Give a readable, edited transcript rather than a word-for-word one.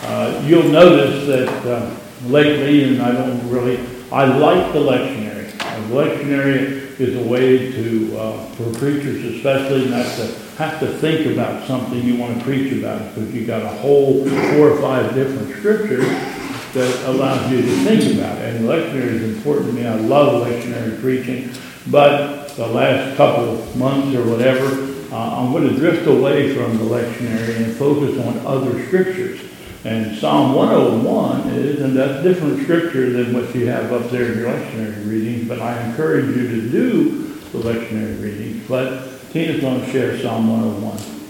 You'll notice that lately, and I like the lectionary. The lectionary is a way to, for preachers especially, not to have to think about something you want to preach about, because you got a whole 4 or 5 different scriptures that allows you to think about it. And the lectionary is important to me. I love lectionary preaching, but the last couple of months or whatever, I'm going to drift away from the lectionary and focus on other scriptures. And Psalm 101 is, and that's different scripture than what you have up there in your lectionary readings, but I encourage you to do the lectionary readings. But Tina's going to share Psalm 101.